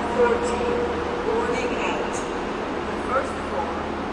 boarding at the first floor.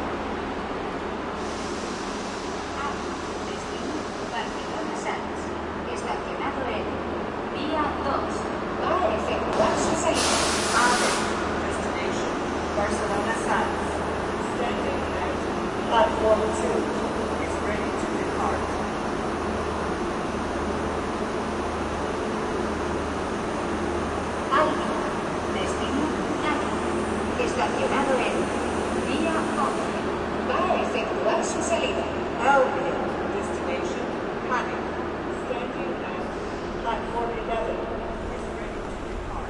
Destino Barcelona Sants. Estacionado en vía 2. Va a efectuar su salida. Destination Barcelona Sands. Standing at platform 2 is ready to depart. Alba. Destino Nava. Estacionado en vía 11. Va a efectuar su salida. Albion. Destination Canning. Standing at platform 11 is ready to depart.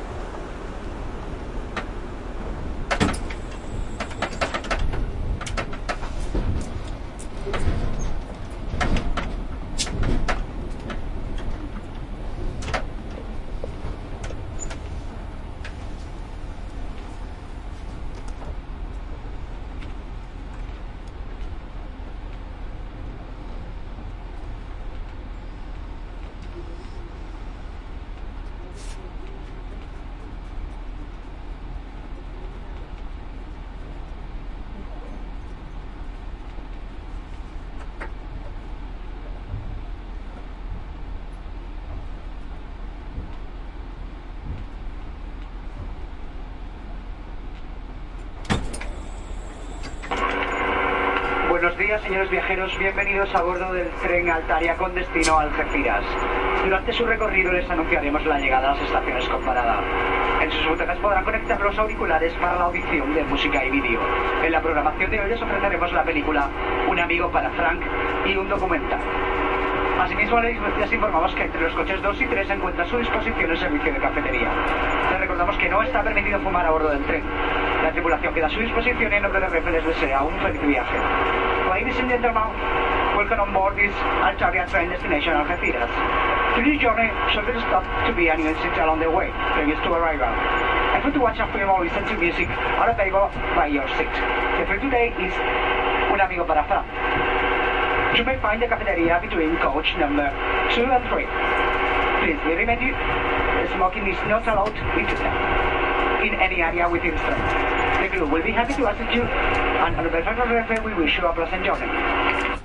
Buenos días, señores viajeros, bienvenidos a bordo del tren Altaria con destino a Algeciras. Durante su recorrido les anunciaremos la llegada a las estaciones con parada. En sus butacas podrán conectar los auriculares para la audición de música y vídeo. En la programación de hoy les ofreceremos la película Un amigo para Frank y un documental. Asimismo, les informamos que entre los coches 2 y 3 se encuentra a su disposición el servicio de cafetería. Les recordamos que no está permitido fumar a bordo del tren. La tripulación queda a su disposición y en nombre de Renfe les desea un feliz viaje. Ladies and gentlemen, welcome on board this Altaria train destination Algeciras. Today's journey should be stopped to be an city along the way, previous to arrival. And for to watch a film or listen to music are available by your seat. The film today is Un amigo para Frank. You may find the cafeteria between coach number 2 and 3. Please, we remind you, smoking is not allowed in any area within the train. The crew will be happy to assist you, and on behalf of Renfe, we wish you a pleasant journey.